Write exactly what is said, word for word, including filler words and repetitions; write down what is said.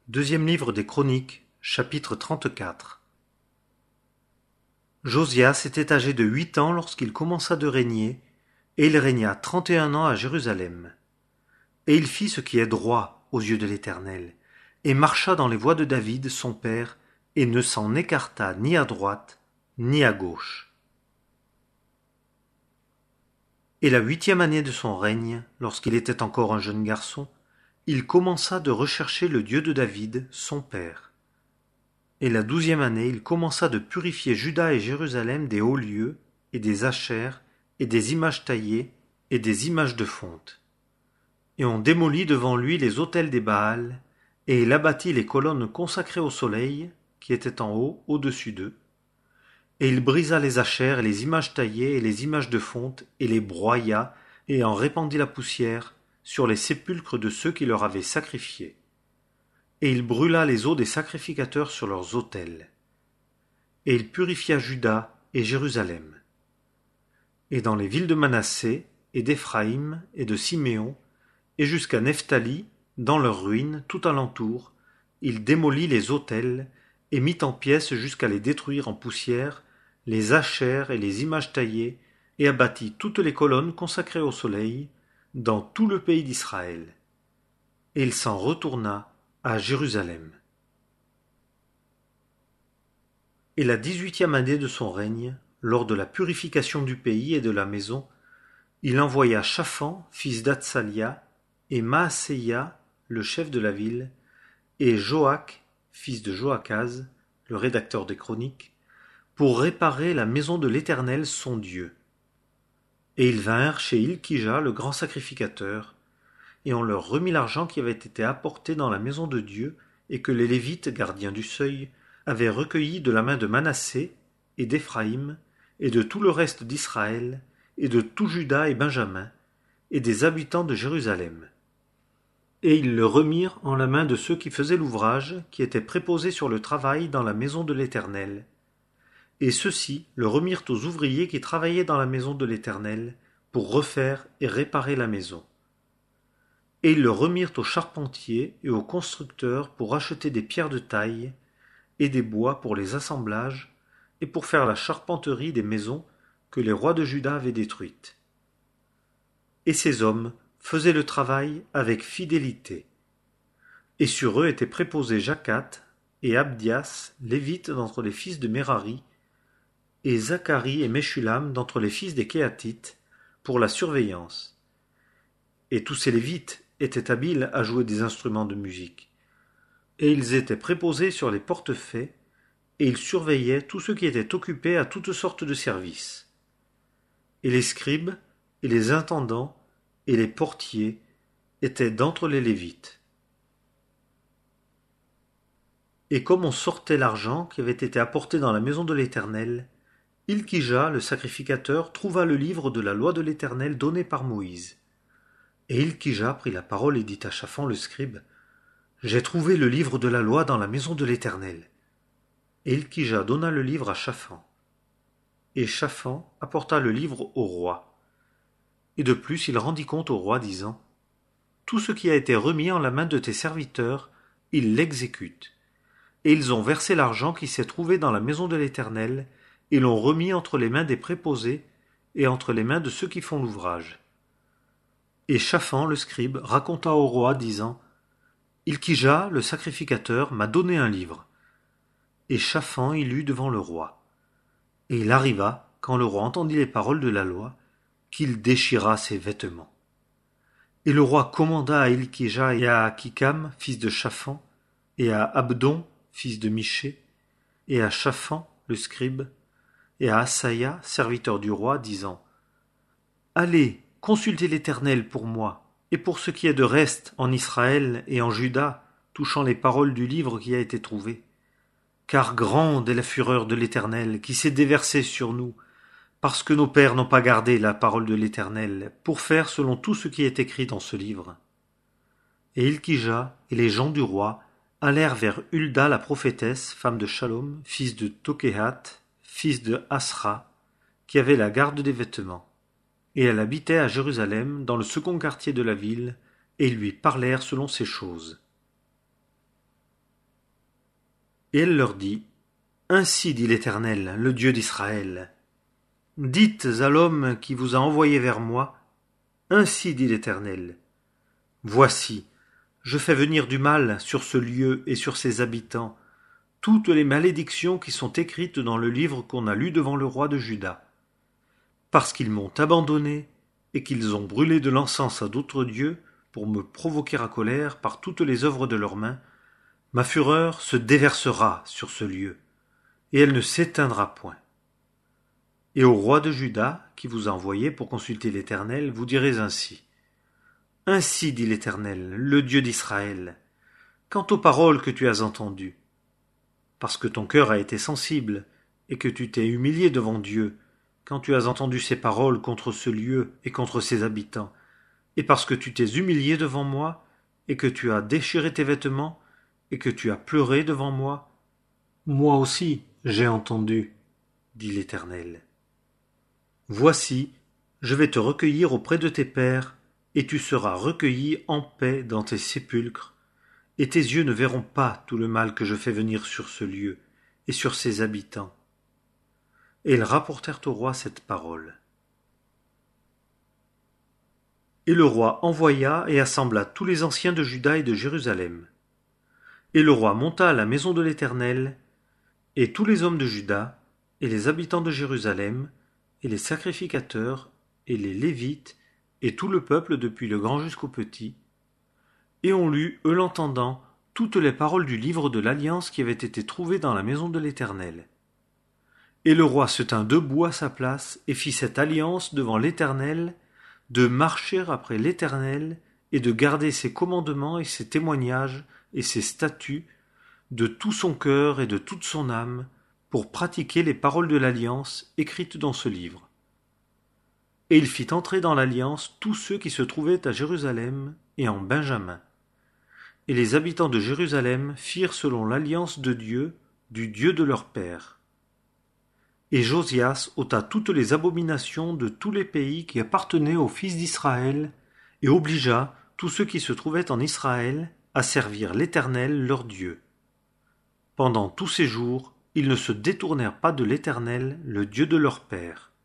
Deuxième livre des Chroniques, chapitre trente-quatre. Josias était âgé de huit ans lorsqu'il commença de régner, et il régna trente et un ans à Jérusalem. Et il fit ce qui est droit aux yeux de l'Éternel, et marcha dans les voies de David son père, et ne s'en écarta ni à droite, ni à gauche. Et la huitième année de son règne, lorsqu'il était encore un jeune garçon, il commença de rechercher le Dieu de David, son père. Et la douzième année, il commença de purifier Juda et Jérusalem des hauts lieux, et des ashères, et des images taillées, et des images de fonte. Et on démolit devant lui les autels des Baals, et il abattit les colonnes consacrées au soleil, qui étaient en haut, au-dessus d'eux. Et il brisa les ashères et les images taillées et les images de fonte, et les broya, et en répandit la poussière sur les sépulcres de ceux qui leur avaient sacrifié. Et il brûla les os des sacrificateurs sur leurs autels. Et il purifia Juda et Jérusalem. Et dans les villes de Manassé, et d'Éphraïm, et de Siméon, et jusqu'à Nephtali, dans leurs ruines, tout alentour, il démolit les autels, et mit en pièces jusqu'à les détruire en poussière, les ashères et les images taillées, et abattit toutes les colonnes consacrées au soleil, dans tout le pays d'Israël. Et il s'en retourna à Jérusalem. Et la dix-huitième année de son règne, lors de la purification du pays et de la maison, il envoya Shaphan, fils d'Atsalia, et Maaseia, le chef de la ville, et Joach, fils de Joachaz, le rédacteur des Chroniques, pour réparer la maison de l'Éternel son Dieu. Et ils vinrent chez Ilkija, le grand sacrificateur, et on leur remit l'argent qui avait été apporté dans la maison de Dieu, et que les Lévites, gardiens du seuil, avaient recueilli de la main de Manassé, et d'Éphraïm, et de tout le reste d'Israël, et de tout Juda et Benjamin, et des habitants de Jérusalem. Et ils le remirent en la main de ceux qui faisaient l'ouvrage, qui étaient préposés sur le travail dans la maison de l'Éternel. Et ceux-ci le remirent aux ouvriers qui travaillaient dans la maison de l'Éternel, pour refaire et réparer la maison. Et ils le remirent aux charpentiers et aux constructeurs pour acheter des pierres de taille, et des bois pour les assemblages, et pour faire la charpenterie des maisons que les rois de Juda avaient détruites. Et ces hommes faisaient le travail avec fidélité. Et sur eux étaient préposés Jacath et Abdias, lévites d'entre les fils de Merari, et Zacharie et Meshulam d'entre les fils des Kéatites, pour la surveillance. Et tous ces lévites étaient habiles à jouer des instruments de musique. Et ils étaient préposés sur les portefaix, et ils surveillaient tous ceux qui étaient occupés à toutes sortes de services. Et les scribes, et les intendants, et les portiers étaient d'entre les Lévites. Et comme on sortait l'argent qui avait été apporté dans la maison de l'Éternel, Ilkija, le sacrificateur, trouva le livre de la loi de l'Éternel donné par Moïse. Et Ilkija prit la parole et dit à Shaphan le scribe, « J'ai trouvé le livre de la loi dans la maison de l'Éternel. » Et Ilkija donna le livre à Shaphan. Et Shaphan apporta le livre au roi. Et de plus il rendit compte au roi, disant, « Tout ce qui a été remis en la main de tes serviteurs, ils l'exécutent. Et ils ont versé l'argent qui s'est trouvé dans la maison de l'Éternel, et l'ont remis entre les mains des préposés et entre les mains de ceux qui font l'ouvrage. » Et Shaphan le scribe raconta au roi, disant, « Ilkija, le sacrificateur, m'a donné un livre. » Et Shaphan y lut devant le roi. Et il arriva, quand le roi entendit les paroles de la loi, qu'il déchira ses vêtements. Et le roi commanda à Ilkija et à Akikam, fils de Shaphan, et à Abdon, fils de Miché, et à Shaphan, le scribe, et à Asaïa, serviteur du roi, disant, « Allez, consultez l'Éternel pour moi, et pour ce qui est de reste en Israël et en Juda, touchant les paroles du livre qui a été trouvé. Car grande est la fureur de l'Éternel qui s'est déversée sur nous, parce que nos pères n'ont pas gardé la parole de l'Éternel, pour faire selon tout ce qui est écrit dans ce livre. » Et Ilkija et les gens du roi allèrent vers Hulda la prophétesse, femme de Shalom, fils de Tokéhat, fils de Asra, qui avait la garde des vêtements. Et elle habitait à Jérusalem, dans le second quartier de la ville, et ils lui parlèrent selon ces choses. Et elle leur dit, Ainsi dit l'Éternel, le Dieu d'Israël. Dites à l'homme qui vous a envoyé vers moi, Ainsi dit l'Éternel. Voici, je fais venir du mal sur ce lieu et sur ses habitants, toutes les malédictions qui sont écrites dans le livre qu'on a lu devant le roi de Juda. Parce qu'ils m'ont abandonné et qu'ils ont brûlé de l'encens à d'autres dieux pour me provoquer à colère par toutes les œuvres de leurs mains, ma fureur se déversera sur ce lieu, et elle ne s'éteindra point. Et au roi de Juda, qui vous a envoyé pour consulter l'Éternel, vous direz ainsi. Ainsi dit l'Éternel, le Dieu d'Israël, quant aux paroles que tu as entendues, parce que ton cœur a été sensible, et que tu t'es humilié devant Dieu, quand tu as entendu ces paroles contre ce lieu et contre ses habitants, et parce que tu t'es humilié devant moi, et que tu as déchiré tes vêtements, et que tu as pleuré devant moi, moi aussi j'ai entendu, dit l'Éternel. Voici, je vais te recueillir auprès de tes pères, et tu seras recueilli en paix dans tes sépulcres, et tes yeux ne verront pas tout le mal que je fais venir sur ce lieu et sur ses habitants. Et ils rapportèrent au roi cette parole. Et le roi envoya et assembla tous les anciens de Juda et de Jérusalem. Et le roi monta à la maison de l'Éternel, et tous les hommes de Juda, et les habitants de Jérusalem, et les sacrificateurs, et les Lévites, et tout le peuple depuis le grand jusqu'au petit, et on lut, eux l'entendant, toutes les paroles du livre de l'Alliance qui avait été trouvé dans la maison de l'Éternel. Et le roi se tint debout à sa place, et fit cette alliance devant l'Éternel, de marcher après l'Éternel, et de garder ses commandements et ses témoignages et ses statuts, de tout son cœur et de toute son âme, pour pratiquer les paroles de l'Alliance écrites dans ce livre. Et il fit entrer dans l'Alliance tous ceux qui se trouvaient à Jérusalem et en Benjamin. Et les habitants de Jérusalem firent selon l'alliance de Dieu, du Dieu de leur père. Et Josias ôta toutes les abominations de tous les pays qui appartenaient aux fils d'Israël, et obligea tous ceux qui se trouvaient en Israël à servir l'Éternel leur Dieu. Pendant tous ces jours, ils ne se détournèrent pas de l'Éternel, le Dieu de leur père.